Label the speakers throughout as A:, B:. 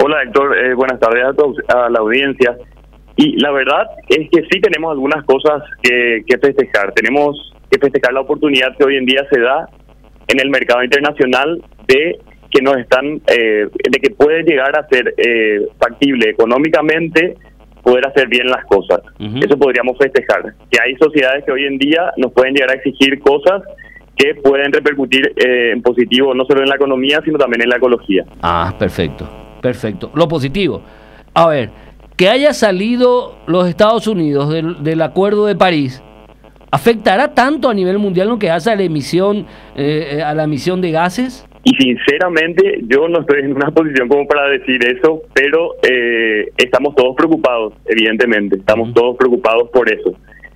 A: Hola Héctor, buenas tardes a la audiencia. Y la verdad es que sí tenemos algunas cosas que festejar. Tenemos que festejar la oportunidad que hoy en día se da en el mercado internacional de que nos están, de que puede llegar a ser factible económicamente poder hacer bien las cosas. Eso podríamos festejar. Que hay sociedades que hoy en día nos pueden llegar a exigir cosas que pueden repercutir en positivo no solo en la economía, sino también en la ecología.
B: Ah, perfecto, perfecto. Lo positivo. A ver, que haya salido los Estados Unidos del Acuerdo de París, ¿afectará tanto a nivel mundial lo que hace a la emisión de gases?
A: Y sinceramente yo no estoy en una posición como para decir eso, pero estamos todos preocupados, evidentemente, estamos todos preocupados por eso.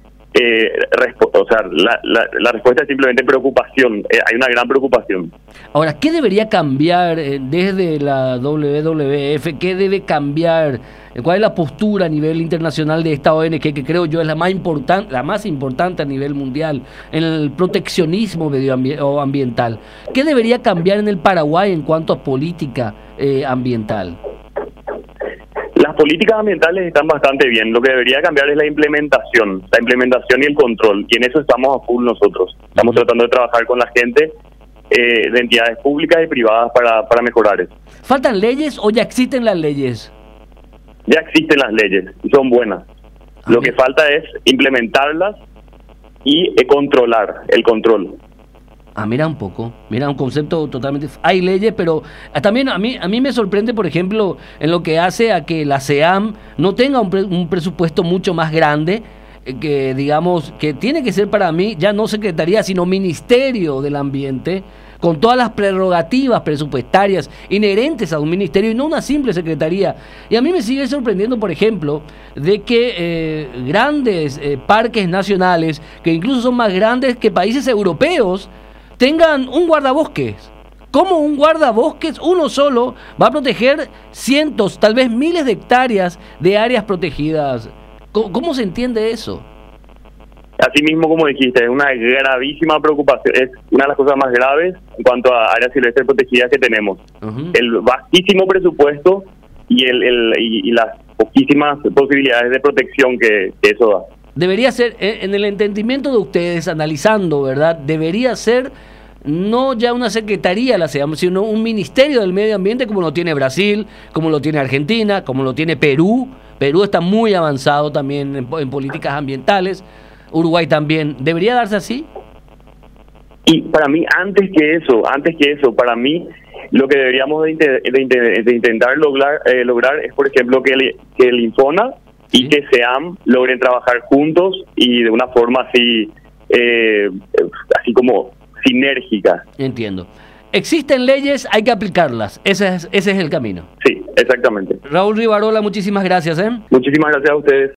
A: La respuesta es simplemente preocupación. Hay una gran preocupación.
B: Ahora, ¿qué debería cambiar desde la WWF? ¿Qué debe cambiar? ¿Cuál es la postura a nivel internacional de esta ONG, que creo yo es la más importante a nivel mundial en el proteccionismo medioambiental? ¿Qué debería cambiar en el Paraguay en cuanto a política ambiental?
A: Las políticas ambientales están bastante bien. Lo que debería cambiar es la implementación y el control. Y en eso estamos a full nosotros. Estamos tratando de trabajar con la gente de entidades públicas y privadas para mejorar eso.
B: ¿Faltan leyes o ya existen las leyes?
A: Ya existen las leyes y son buenas. Lo que falta es implementarlas y controlar el control.
B: Mira un poco, mira un concepto totalmente... Hay leyes, pero también a mí me sorprende, por ejemplo, en lo que hace a que la SEAM no tenga un presupuesto mucho más grande, que digamos, que tiene que ser para mí ya no secretaría, sino Ministerio del Ambiente, con todas las prerrogativas presupuestarias inherentes a un ministerio y no una simple secretaría. Y a mí me sigue sorprendiendo, por ejemplo, de que grandes parques nacionales, que incluso son más grandes que países europeos, tengan un guardabosques. ¿Cómo un guardabosques, uno solo, va a proteger cientos, tal vez miles de hectáreas de áreas protegidas? ¿Cómo se entiende eso?
A: Así mismo, como dijiste, es una gravísima preocupación, es una de las cosas más graves en cuanto a áreas silvestres protegidas que tenemos. El vastísimo presupuesto y las poquísimas posibilidades de protección que eso da.
B: Debería ser, en el entendimiento de ustedes, analizando, ¿verdad? Debería ser no ya una secretaría, sino un ministerio del medio ambiente como lo tiene Brasil, como lo tiene Argentina, como lo tiene Perú. Perú está muy avanzado también en políticas ambientales. Uruguay también. ¿Debería darse así?
A: Y para mí, antes que eso, para mí, lo que deberíamos de intentar lograr es, por ejemplo, que el Infona y que SEAM logren trabajar juntos y de una forma así como sinérgica.
B: Entiendo. Existen leyes, hay que aplicarlas. Ese es el camino.
A: Sí, exactamente.
B: Raúl Rivarola, muchísimas gracias.
A: Muchísimas gracias a ustedes.